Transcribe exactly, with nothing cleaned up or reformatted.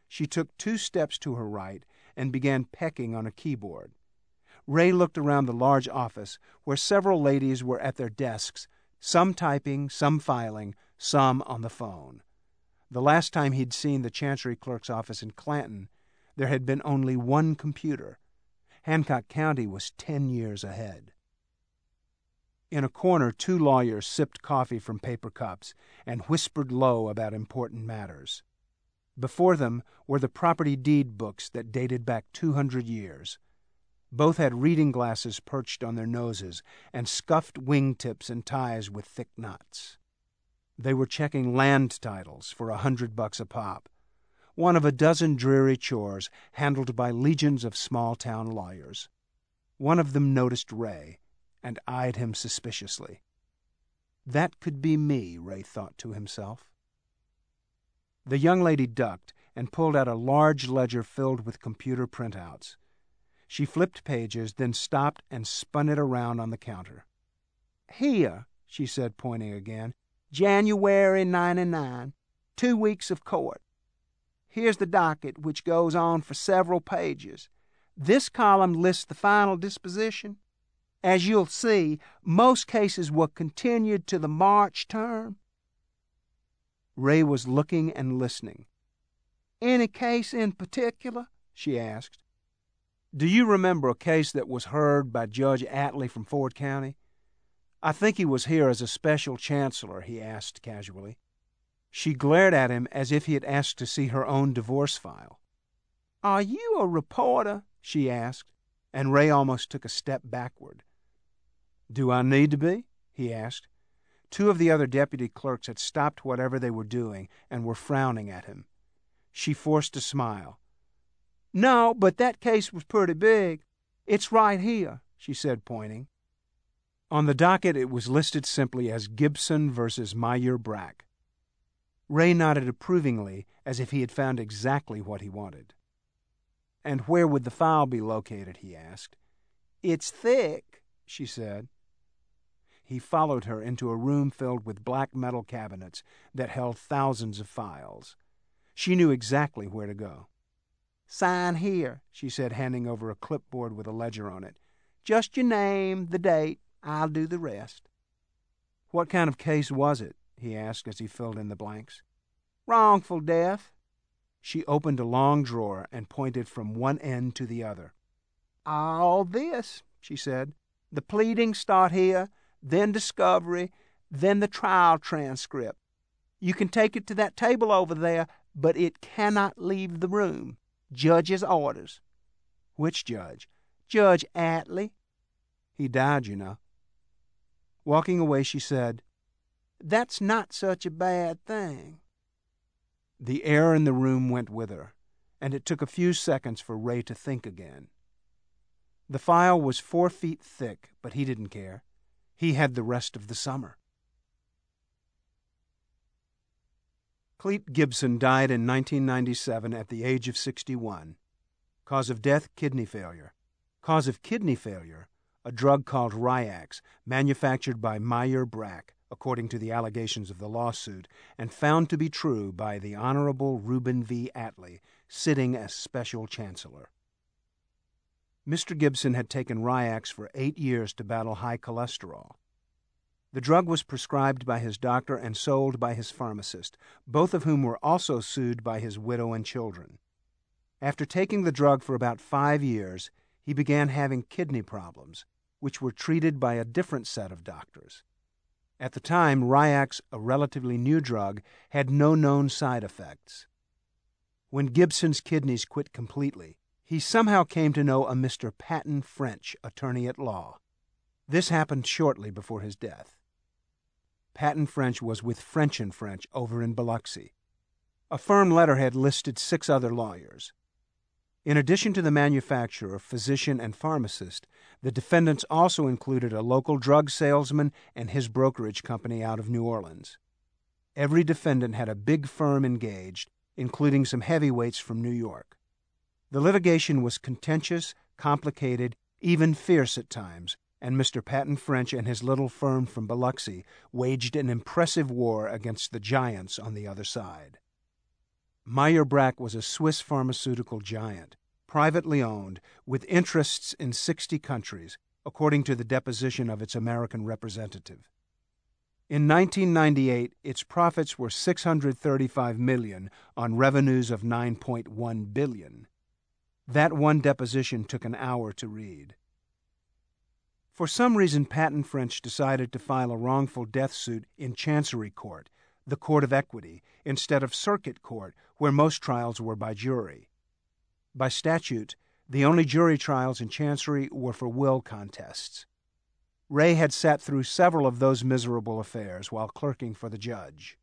She took two steps to her right and began pecking on a keyboard. Ray looked around the large office where several ladies were at their desks, some typing, some filing, some on the phone. The last time he'd seen the Chancery Clerk's office in Clanton, there had been only one computer. Hancock County was ten years ahead. In a corner, two lawyers sipped coffee from paper cups and whispered low about important matters. Before them were the property deed books that dated back two hundred years. Both had reading glasses perched on their noses and scuffed wingtips and ties with thick knots. They were checking land titles for a hundred bucks a pop, one of a dozen dreary chores handled by legions of small-town lawyers. One of them noticed Ray and eyed him suspiciously. That could be me, Ray thought to himself. The young lady ducked and pulled out a large ledger filled with computer printouts. She flipped pages, then stopped and spun it around on the counter. "Here," she said, pointing again, "January ninety-nine, two weeks of court. Here's the docket, which goes on for several pages. This column lists the final disposition. As you'll see, most cases were continued to the March term." Ray was looking and listening. "Any case in particular?" she asked. "Do you remember a case that was heard by Judge Atlee from Ford County? I think he was here as a special chancellor," he asked casually. She glared at him as if he had asked to see her own divorce file. "Are you a reporter?" she asked, and Ray almost took a step backward. "Do I need to be?" he asked. Two of the other deputy clerks had stopped whatever they were doing and were frowning at him. She forced a smile. "No, but that case was pretty big. It's right here," she said, pointing. On the docket it was listed simply as Gibson versus Meyer Brack. Ray nodded approvingly, as if he had found exactly what he wanted. "And where would the file be located?" he asked. "It's thick," she said. He followed her into a room filled with black metal cabinets that held thousands of files. She knew exactly where to go. "Sign here," she said, handing over a clipboard with a ledger on it. "Just your name, the date. I'll do the rest." "What kind of case was it?" he asked as he filled in the blanks. "Wrongful death." She opened a long drawer and pointed from one end to the other. "All this," she said. "The pleadings start here, then discovery, then the trial transcript. You can take it to that table over there, but it cannot leave the room. Judge's orders." "Which judge?" "Judge Atlee." "He died, you know." Walking away, she said, "That's not such a bad thing." The air in the room went with her, and it took a few seconds for Ray to think again. The file was four feet thick, but he didn't care. He had the rest of the summer. Clete Gibson died in nineteen ninety-seven at the age of sixty-one. Cause of death, kidney failure. Cause of kidney failure, a drug called Ryax, manufactured by Meyer Brack, according to the allegations of the lawsuit, and found to be true by the Honorable Reuben V. Atlee, sitting as special chancellor. Mister Gibson had taken Ryax for eight years to battle high cholesterol. The drug was prescribed by his doctor and sold by his pharmacist, both of whom were also sued by his widow and children. After taking the drug for about five years, he began having kidney problems, which were treated by a different set of doctors. At the time, Ryax, a relatively new drug, had no known side effects. When Gibson's kidneys quit completely, he somehow came to know a Mister Patton French, attorney at law. This happened shortly before his death. Patton French was with French and French over in Biloxi. A firm letterhead listed six other lawyers. In addition to the manufacturer, physician, and pharmacist, the defendants also included a local drug salesman and his brokerage company out of New Orleans. Every defendant had a big firm engaged, including some heavyweights from New York. The litigation was contentious, complicated, even fierce at times, and Mister Patton French and his little firm from Biloxi waged an impressive war against the giants on the other side. Meyer-Brack was a Swiss pharmaceutical giant, privately owned, with interests in sixty countries, according to the deposition of its American representative. In nineteen ninety-eight, its profits were six hundred thirty-five million dollars on revenues of nine point one billion dollars. That one deposition took an hour to read. For some reason, Pat and French decided to file a wrongful death suit in Chancery Court, the court of equity, instead of Circuit Court, where most trials were by jury. By statute, the only jury trials in Chancery were for will contests. Ray had sat through several of those miserable affairs while clerking for the judge.